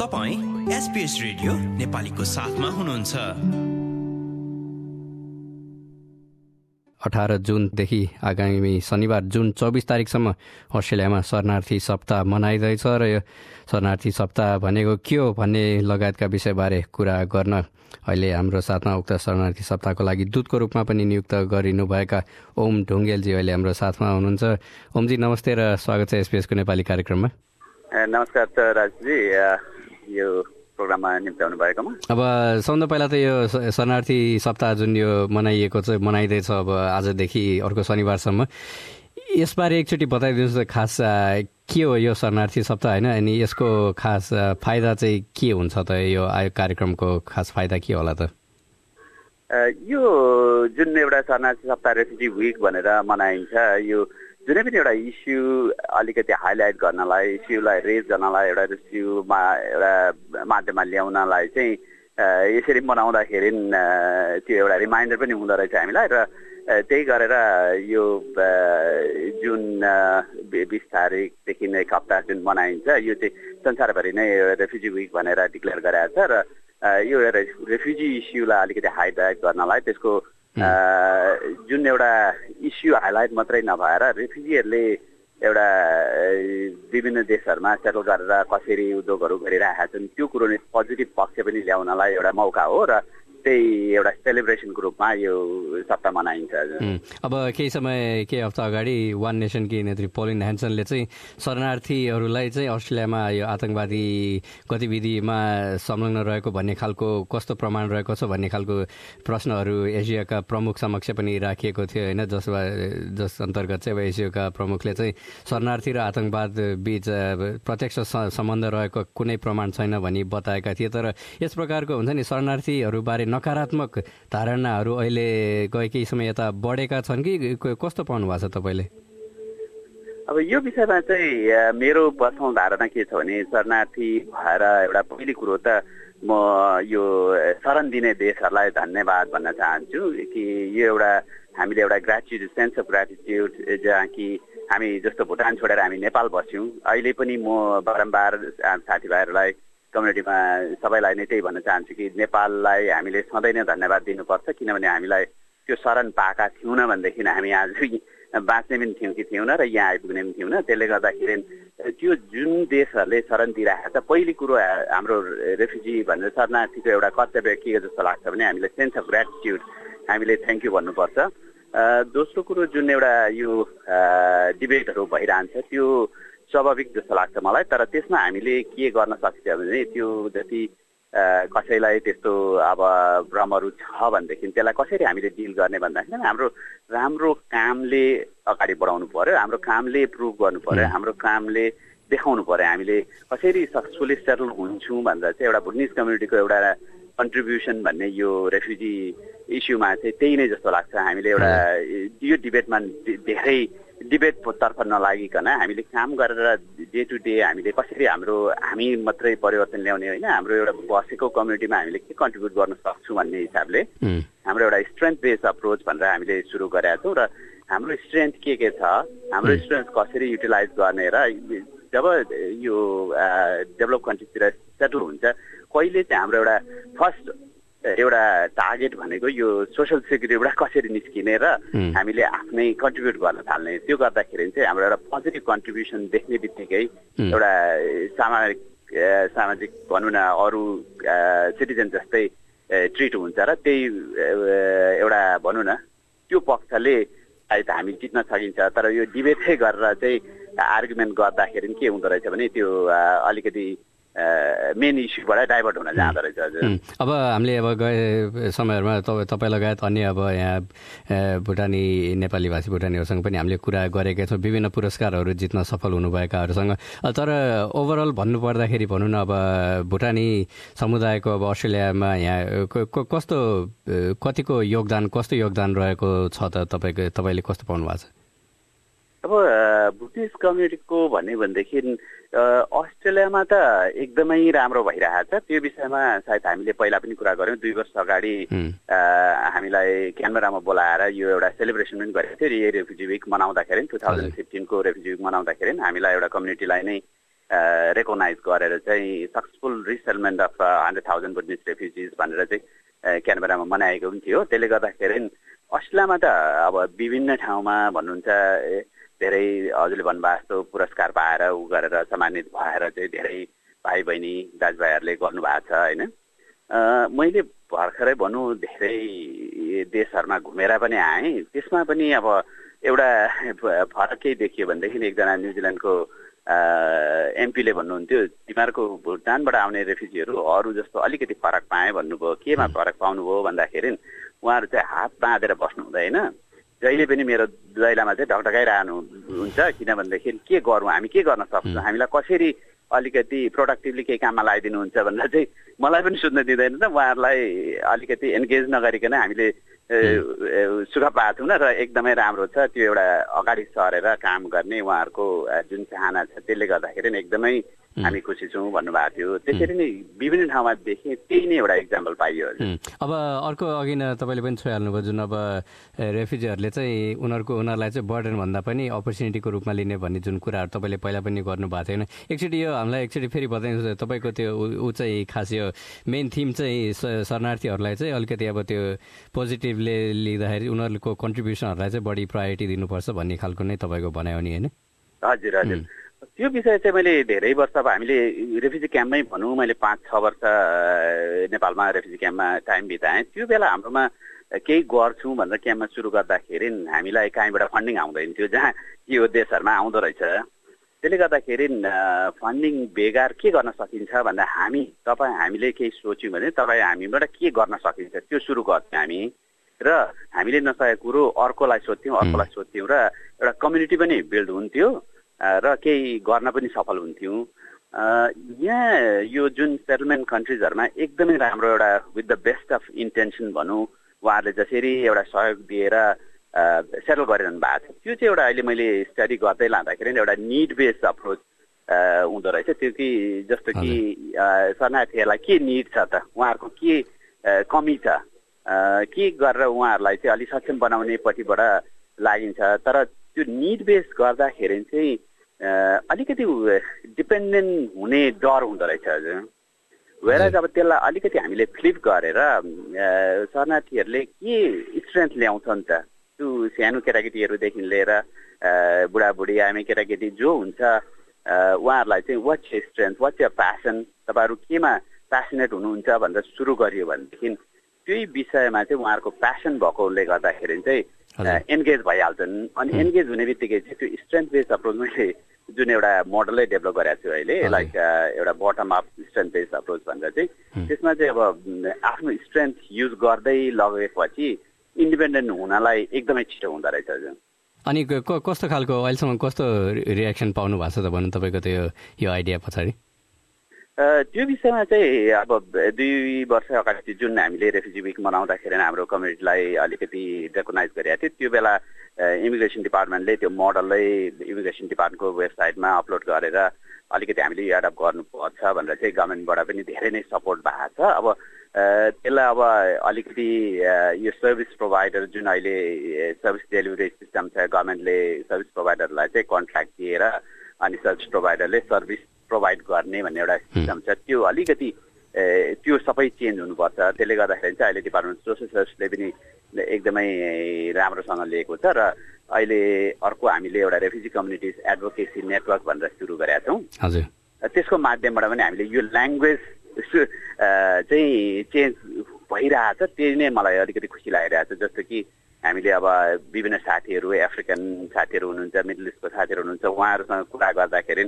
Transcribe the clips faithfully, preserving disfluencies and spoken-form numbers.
तपाईं SPS radio नेपालीको साथमा हुनुहुन्छ। अठार जुनदेखि आगामी शनिबार जुन चौबिस तारिकसम्म अस्ट्रेलियामा शरणार्थी सप्ताह मनाइँदैछ र यो शरणार्थी सप्ताह भनेको के हो भन्ने लगायतका विषयबारे कुरा गर्न अहिले हाम्रो साथमा उक्त शरणार्थी सप्ताहको लागि दूतको रूपमा पनि नियुक्त गरिनुभएका ओम ढुङ्गेलजी अहिले हाम्रो साथमा हुनुहुन्छ। ओमजी नमस्ते र स्वागत छ एसपीएसको नेपाली कार्यक्रममा। नमस्कार राजजी, यो प्रोग्राममा निम्त्याउनु भएकोमा। अब सबभन्दा पहिला त यो शरणार्थी सप्ताह जुन यो मनाइएको छ मनाइँदैछ अब आजदेखि अर्को शनिबारसम्म, यसबारे एकचोटि बताइदिनुहोस् त खास के हो यो शरणार्थी सप्ताह होइन, अनि यसको खास फाइदा चाहिँ के हुन्छ त, यो कार्यक्रमको खास फाइदा के होला त? यो जुन एउटा शरणार्थी सप्ताह रेफ्युजी विक भनेर मनाइन्छ, यो जुनै पनि एउटा इस्यु अलिकति हाइलाइट गर्नलाई, इस्युलाई रेज गर्नलाई, एउटा इस्युमा एउटा माध्यममा ल्याउनलाई चाहिँ यसरी मनाउँदाखेरि त्यो एउटा रिमाइन्डर पनि हुँदो रहेछ हामीलाई। र त्यही गरेर यो जुन बिस तारिकदेखि नै एक हप्ता जुन मनाइन्छ, यो चाहिँ संसारभरि नै रेफ्युजी विक भनेर डिक्लेयर गरेको छ। र यो रेफ्युजी इस्युलाई अलिकति हाइलाइट गर्नलाई, त्यसको जुन एउटा इस्यु हाइलाइट मात्रै नभएर रेफ्युजीहरूले एउटा विभिन्न देशहरूमा सेटल गरेर कसरी उद्योगहरू गरिरहेका छन् त्यो कुरो पोजिटिभ पक्ष पनि ल्याउनलाई एउटा मौका हो र त्यही एउटा सेलिब्रेसनको रूपमा यो सप्ताह मनाइन्छ। अब केही समय केही हप्ता अगाडि वान नेसनकी नेत्री पोलिन ह्यान्सनले चाहिँ शरणार्थीहरूलाई चाहिँ अस्ट्रेलियामा यो आतंकवादी गतिविधिमा संलग्न रहेको भन्ने खालको कस्तो प्रमाण रहेको छ भन्ने खालको प्रश्नहरू एसियाका प्रमुख समक्ष पनि राखिएको थियो होइन, जसमा जस अन्तर्गत चाहिँ अब एसियाका प्रमुखले चाहिँ शरणार्थी र आतंकवाद बीच प्रत्यक्ष सम्बन्ध रहेको कुनै प्रमाण छैन भनी बताएका थिए। तर यस प्रकारको हुन्छ नि शरणार्थीहरूबारे नकारात्मक धारणाहरू अहिले गए केही समय यता बढेका छन् कि कस्तो पाउनु भएको छ तपाईँले? अब यो विषयमा चाहिँ मेरो पर्सनल धारणा के छ भने, शरणार्थी भएर एउटा पहिलो कुरो त म यो शरण दिने देशहरूलाई धन्यवाद भन्न चाहन्छु कि यो एउटा हामीले एउटा ग्रेटिट्युड, सेन्स अफ ग्रेटिट्युड, जहाँ कि हामी जस्तो भुटान छोडेर हामी नेपाल बस्यौँ, अहिले पनि म बारम्बार साथीभाइहरूलाई कम्युनिटीमा सबैलाई नै त्यही भन्न चाहन्छु कि नेपाललाई हामीले सधैँ नै धन्यवाद दिनुपर्छ, किनभने हामीलाई त्यो शरण पाएका थियौँ भनेदेखि हामी आज बाँच्ने पनि थियौँ कि थियौँ र यहाँ आइपुग्ने पनि थियौँ। त्यसले गर्दाखेरि त्यो जुन देशहरूले शरण दिइरहेको छ, पहिलो कुरो हाम्रो रेफ्युजी भनेर शरणार्थीको एउटा कर्तव्य के जस्तो लाग्छ भने हामीले सेन्स अफ ग्रेटिट्युड, हामीले थ्याङ्क यू भन्नुपर्छ। दोस्रो कुरो जुन एउटा यो डिबेटहरू भइरहन्छ त्यो स्वाभाविक जस्तो लाग्छ मलाई, तर त्यसमा हामीले के गर्न सक्छ भने त्यो जति कसैलाई त्यस्तो अब भ्रमहरू छ भनेदेखि त्यसलाई कसरी हामीले डिल गर्ने भन्दाखेरि हाम्रो राम्रो कामले अगाडि बढाउनु पर्यो, हाम्रो कामले प्रुभ गर्नु पर्यो, हाम्रो कामले देखाउनु पर्यो हामीले कसरी सक्सेसफुली सेटल हुन्छौँ भनेर चाहिँ एउटा भुटनिज कम्युनिटीको एउटा कन्ट्रिब्युसन भन्ने यो रेफ्युजी इस्युमा चाहिँ त्यही नै जस्तो लाग्छ। हामीले एउटा यो डिबेटमा धेरै डिबेटतर्फ नलागिकन हामीले काम गरेर डे टु डे हामीले कसरी हाम्रो हामी मात्रै परिवर्तन ल्याउने होइन, हाम्रो एउटा बसेको कम्युनिटीमा हामीले के कन्ट्रिब्युट गर्न सक्छौँ भन्ने हिसाबले हाम्रो एउटा स्ट्रेन्थ बेस्ड अप्रोच भनेर हामीले सुरु गरेका छौँ। र हाम्रो स्ट्रेन्थ के के छ, हाम्रो स्ट्रेन्थ कसरी युटिलाइज गर्ने, र जब यो डेभलप कन्ट्रीतिर सेटल हुन्छ कहिले चाहिँ हाम्रो एउटा फर्स्ट एउटा टार्गेट भनेको यो सोसल सेक्युरिटीबाट कसरी निस्किने र हामीले आफ्नै कन्ट्रिब्युट गर्न थाल्ने। त्यो गर्दाखेरि चाहिँ हाम्रो एउटा पोजिटिभ कन्ट्रिब्युसन देख्ने बित्तिकै एउटा सामाजिक सामाजिक भनौँ न अरू सिटिजन जस्तै ट्रिट हुन्छ र त्यही एउटा भनौँ न त्यो पक्षले सायद हामी जित्न सकिन्छ। तर यो डिबेटै गरेर चाहिँ आर्गुमेन्ट गर्दाखेरि के हुँदो रहेछ भने त्यो अलिकति मेन इस्युबाट डाइभर्ट हुन जाँदो रहेछ। हजुर, अब हामीले अब गए समयहरूमा तपाईँ तपाईँ लगायत अन्य अब यहाँ भुटानी नेपाली भाषी भुटानीहरूसँग पनि हामीले कुरा गरेका छौँ, विभिन्न पुरस्कारहरू जित्न सफल हुनुभएकाहरूसँग। तर ओभरअल भन्नुपर्दाखेरि भनौँ न अब भुटानी समुदायको अब अस्ट्रेलियामा यहाँ कस्तो कतिको योगदान कस्तो योगदान रहेको छ त तपाईँको तपाईँले कस्तो पाउनु भएको छ? अब भुटनिज कम्युनिटीको भन्ने भनेदेखि अस्ट्रेलियामा त एकदमै राम्रो भइरहेको छ। त्यो विषयमा सायद हामीले पहिला पनि कुरा गऱ्यौँ, दुई वर्ष अगाडि हामीलाई क्यानबरामा बोलाएर यो एउटा सेलिब्रेसन पनि गरेको थियो। यो रेफ्युजी विक मनाउँदाखेरि टु थाउजन्ड फिफ्टिनको रेफ्युजी विक मनाउँदाखेरि हामीलाई एउटा कम्युनिटीलाई नै रेकगनाइज गरेर चाहिँ successful resettlement of hundred thousand Buddhist refugees भनेर चाहिँ क्यानबेरामा मनाएको पनि थियो। त्यसले गर्दाखेरि अस्ट्रेलियामा त अब विभिन्न ठाउँमा भन्नुहुन्छ धेरै हजुरले भन्नुभएको जस्तो पुरस्कार पाएर उ गरेर सम्मानित भएर चाहिँ धेरै भाइ बहिनी दाजुभाइहरूले गर्नुभएको छ होइन। मैले भर्खरै भनौँ धेरै देशहरूमा घुमेर पनि आएँ, त्यसमा पनि अब एउटा फरक केही देखियो भनेदेखि एकजना न्युजिल्यान्डको एमपीले भन्नुहुन्थ्यो तिमीहरूको भुटानबाट आउने रेफ्युजीहरू अरू जस्तो अलिकति फरक पाएँ भन्नुभयो। केमा फरक पाउनुभयो भन्दाखेरि उहाँहरू चाहिँ हात बाँधेर बस्नु हुँदैन, जहिले पनि मेरो दैलामा चाहिँ ढकढकाइरहनु हुन्छ, किनभनेदेखि के गरौँ हामी, के गर्न सक्छौँ, हामीलाई कसरी अलिकति प्रोडक्टिभली केही काममा लगाइदिनुहुन्छ भनेर चाहिँ मलाई पनि सुत्न दिँदैन त। उहाँहरूलाई अलिकति एन्गेज नगरिकन हामीले सुख पाएको छौँ न, र एकदमै राम्रो छ त्यो एउटा अगाडि सरेर काम गर्ने उहाँहरूको जुन चाहना छ, त्यसले गर्दाखेरि एकदमै हामी खुसी छौँ भन्नुभएको थियो। त्यसरी नै विभिन्न ठाउँमा देखेँ, त्यही नै एउटा इक्जाम्पल पाइयो। अब अर्को अघि न तपाईँले पनि छोइहाल्नुभयो, जुन अब रेफ्युजीहरूले चाहिँ उनीहरूको उनीहरूलाई चाहिँ बर्डन भन्दा पनि अपर्च्युनिटीको रूपमा लिने भन्ने जुन कुराहरू तपाईँले पहिला पनि गर्नुभएको थियो होइन। एकचोटि यो हामीलाई एकचोटि फेरि बताइदिनुहोस्, तपाईँको त्यो ऊ चाहिँ खास यो मेन थिम चाहिँ शरणार्थीहरूलाई चाहिँ अलिकति अब त्यो पोजिटिभले लिँदाखेरि उनीहरूको कन्ट्रिब्युसनहरूलाई चाहिँ बढी प्रायोरिटी दिनुपर्छ भन्ने खालको नै तपाईँको भनाइ हो नि होइन? हजुर हजुर, त्यो विषय चाहिँ मैले धेरै वर्ष अब हामीले रेफ्युजी क्याम्पमै भनौँ, मैले पाँच छ वर्ष नेपालमा रेफ्युजी क्याम्पमा टाइम बिताएँ। त्यो बेला हाम्रोमा केही गर्छौँ भनेर क्याम्पमा सुरु गर्दाखेरि हामीलाई कहीँबाट फन्डिङ आउँदैन थियो, जहाँ यो देशहरूमा आउँदो रहेछ। त्यसले गर्दाखेरि फन्डिङ बेगर के गर्न सकिन्छ भन्दा हामी तपाईँ हामीले केही सोच्यौँ भने तपाईँ हामीबाट के गर्न सकिन्छ त्यो सुरु गर्थ्यौँ हामी, र हामीले नसकेको कुरो अर्कोलाई सोध्थ्यौँ अर्कोलाई सोध्थ्यौँ र एउटा कम्युनिटी पनि बिल्ड हुन्थ्यो र केही गर्न पनि सफल हुन्थ्यौँ। यहाँ यो जुन सेटलमेन्ट कन्ट्रिजहरूमा एकदमै राम्रो एउटा with the best of intention भनौँ, उहाँहरूले जसरी एउटा सहयोग दिएर सेटल गरिरहनु भएको छ, त्यो चाहिँ एउटा अहिले मैले स्टडी गर्दै लाँदाखेरि एउटा निड बेस्ड अप्रोच हुँदो रहेछ। त्यो कि जस्तो कि शरणार्थीहरूलाई के निड छ त, उहाँहरूको के कमी छ, के गरेर उहाँहरूलाई चाहिँ अलिक सक्षम बनाउने पट्टिबाट लागिन्छ। तर त्यो निड बेस गर्दाखेरि चाहिँ अलिकति डिपेन्डेन्ट हुने डर हुँदो रहेछ हजुर। वेराज अब त्यसलाई अलिकति हामीले फ्लिप गरेर शरणार्थीहरूले के स्ट्रेन्थ ल्याउँछन् त, त्यो सानो केटाकेटीहरूदेखि लिएर बुढाबुढी आमी केटाकेटी जो हुन्छ उहाँहरूलाई चाहिँ वाट छ स्ट्रेन्थ, वाट छ प्यासन, तपाईँहरू केमा प्यासनेट हुनुहुन्छ भनेर सुरु गरियो भनेदेखि त्यही विषयमा चाहिँ उहाँहरूको प्यासन भएकोले गर्दाखेरि चाहिँ एन्गेज भइहाल्छन्। अनि एन्गेज हुने बित्तिकै चाहिँ त्यो स्ट्रेन्थ बेस्ड अप्रोच मैले जुन एउटा मोडलै डेभलप गरेको छु अहिले, लाइक एउटा bottom up strength based approach भनेर चाहिँ, त्यसमा चाहिँ अब आफ्नो स्ट्रेन्थ युज गर्दै लगेपछि इन्डिपेन्डेन्ट हुनलाई एकदमै छिटो हुँदो रहेछ हजुर। अनि कस्तो खालको अहिलेसम्म कस्तो रियाक्सन पाउनु भएको छ त भन्नु तपाईँको त्यो यो आइडिया पछाडि? त्यो विषयमा चाहिँ अब दुई वर्ष अगाडि जुन हामीले रेफ्युजी विक मनाउँदाखेरि हाम्रो कम्युनिटीलाई अलिकति रेकगनाइज गरेका थियो, त्यो बेला इमिग्रेसन डिपार्टमेन्टले त्यो मोडललाई इमिग्रेसन डिपार्टमेन्टको वेबसाइटमा अपलोड गरेर अलिकति हामीले यो एडप्ट गर्नुपर्छ भनेर चाहिँ गभर्मेन्टबाट पनि धेरै नै सपोर्ट भएको छ। अब त्यसलाई अब अलिकति यो सर्भिस प्रोभाइडर जुन अहिले सर्भिस डेलिभरी सिस्टम छ, गभर्मेन्टले सर्भिस प्रोभाइडरलाई चाहिँ कन्ट्र्याक्ट दिएर अनि सर्भिस प्रोभाइडरले सर्भिस प्रोभाइड गर्ने भन्ने एउटा सिस्टम छ, त्यो अलिकति त्यो सबै चेन्ज हुनुपर्छ। त्यसले गर्दाखेरि चाहिँ अहिले डिपार्टमेन्ट सोसल सर्भिसले पनि एकदमै राम्रोसँग लिएको छ। र अहिले अर्को हामीले एउटा रेफ्युजी कम्युनिटिज एडभोकेसी नेटवर्क भनेर सुरु गरेका छौँ। हजुर, त्यसको माध्यमबाट पनि हामीले यो ल्याङ्ग्वेज चाहिँ चेन्ज भइरहेछ, त्यही नै मलाई अलिकति खुसी लागिरहेछ। जस्तो कि हामीले अब विभिन्न साथीहरू अफ्रिकन साथीहरू हुनुहुन्छ, मिडल इस्टको साथीहरू हुनुहुन्छ, उहाँहरूसँग कुरा गर्दाखेरि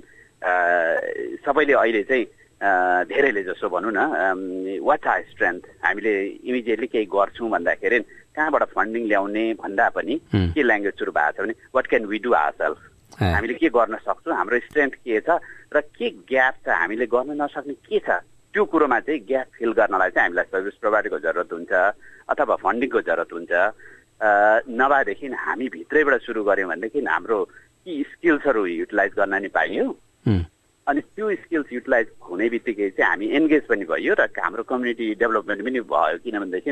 सबैले अहिले चाहिँ धेरैले जसो भनौँ न वाट आर स्ट्रेन्थ, हामीले इमिडिएटली केही गर्छौँ भन्दाखेरि कहाँबाट फन्डिङ ल्याउने भन्दा पनि के ल्याङ्ग्वेज सुरु भएको छ भने what can we do ourselves, हामीले के गर्न सक्छौँ, हाम्रो स्ट्रेन्थ के छ र के ग्याप छ, हामीले गर्न नसक्ने के छ, त्यो कुरोमा चाहिँ ग्याप फिल गर्नलाई चाहिँ हामीलाई सर्भिस प्रोभाइडरको जरुरत हुन्छ अथवा फन्डिङको जरुरत हुन्छ। नभएदेखि हामी भित्रैबाट सुरु गऱ्यौँ भनेदेखि हाम्रो कि स्किल्सहरू युटिलाइज गर्न नि पाइयो, अनि त्यो स्किल्स युटिलाइज हुने बित्तिकै चाहिँ हामी एन्गेज पनि भयो र हाम्रो कम्युनिटी डेभलपमेन्ट पनि भयो। किनभनेदेखि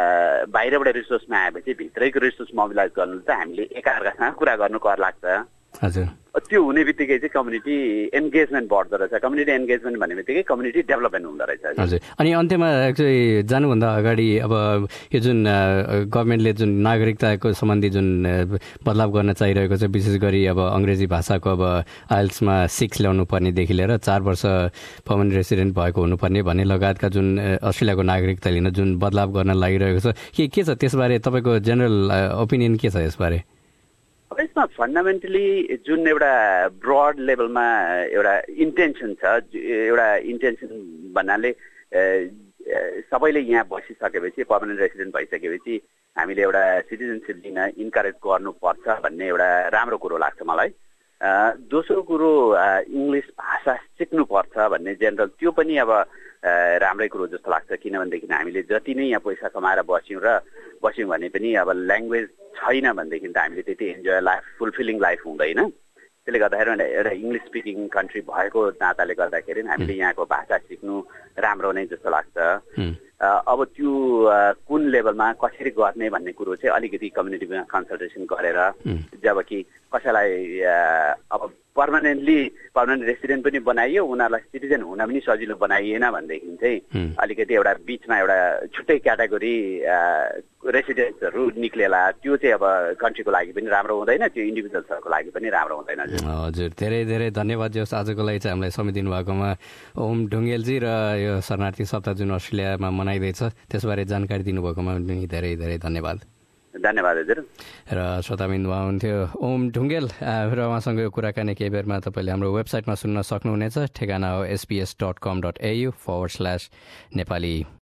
बाहिरबाट रिसोर्समा आएपछि भित्रैको रिसोर्स मोबिलाइज गर्नु चाहिँ हामीले एकाअर्कासँग कुरा गर्नु कर लाग्छ। हजुर त्यो हुने बित्तिकै चाहिँ कम्युनिटी एन्गेजमेन्ट बढ्दो रहेछ कम्युनिटी एन्गेजमेन्ट भन्ने बित्तिकै कम्युनिटी डेभलपमेन्ट हुँदो रहेछ हजुर अनि अन्त्यमा एक्चुअली जानुभन्दा अगाडि अब यो जुन गभर्मेन्टले जुन नागरिकताको सम्बन्धी जुन बदलाव गर्न चाहिरहेको छ विशेष गरी अब अङ्ग्रेजी भाषाको अब आइएल्समा सिक्स ल्याउनु पर्नेदेखि लिएर चार वर्ष पर्मनेन्ट रेसिडेन्ट भएको हुनुपर्ने भन्ने लगायतका जुन अस्ट्रेलियाको नागरिकता लिन जुन बदलाव गर्न लागिरहेको छ के के छ त्यसबारे तपाईँको जेनरल ओपिनियन के छ यसबारे अब यसमा फन्डामेन्टली जुन एउटा ब्रड लेभलमा एउटा इन्टेन्सन छ एउटा इन्टेन्सन भन्नाले सबैले यहाँ बसिसकेपछि पर्मनेन्ट रेसिडेन्ट भइसकेपछि हामीले एउटा सिटिजनसिप लिन इन्करेज गर्नुपर्छ भन्ने एउटा राम्रो कुरो लाग्छ मलाई दोस्रो कुरो इङ्ग्लिस भाषा सिक्नुपर्छ भन्ने जेनरल त्यो पनि अब राम्रै कुरो जस्तो लाग्छ किनभनेदेखि हामीले जति नै यहाँ पैसा कमाएर बस्यौँ र बस्यौँ भने पनि अब ल्याङ्ग्वेज छैन भनेदेखि त हामीले त्यति इन्जोय लाइफ फुलफिलिङ लाइफ हुँदैन त्यसले गर्दाखेरि एउटा इङ्ग्लिस स्पिकिङ कन्ट्री भएको नाताले गर्दाखेरि हामीले यहाँको भाषा सिक्नु राम्रो नै जस्तो लाग्छ अब त्यो कुन लेभलमा कसरी गर्ने भन्ने कुरो चाहिँ अलिकति कम्युनिटीमा कन्सल्टेसन गरेर जबकि कसैलाई अब पर्मानेन्टली पर्मानेन्ट रेसिडेन्ट पनि बनाइयो उनीहरूलाई सिटिजन हुन पनि सजिलो बनाइएन भनेदेखि चाहिँ अलिकति एउटा बिचमा एउटा छुट्टै क्याटेगोरी रेसिडेन्ट्सहरू निक्लेला त्यो चाहिँ अब कन्ट्रीको लागि पनि राम्रो हुँदैन त्यो इन्डिभिजुअल्सहरूको लागि पनि राम्रो हुँदैन हजुर धेरै धेरै धन्यवाद जस आजको लागि चाहिँ हामीलाई समय दिनुभएकोमा ओम ढुङ्गेलजी र यो शरणार्थी सप्ताह जुन अस्ट्रेलियामा मनाइँदैछ त्यसबारे जानकारी दिनुभएकोमा पनि धेरै धेरै धन्यवाद धन्यवाद हजुर र श्रोताबिन्द उहाँ हुन्थ्यो ओम ढुङ्गेल र उहाँसँग यो कुराकानी केही बेरमा तपाईँले हाम्रो वेबसाइटमा सुन्न सक्नुहुनेछ ठेगाना हो SBS dot com dot AU forward slash Nepali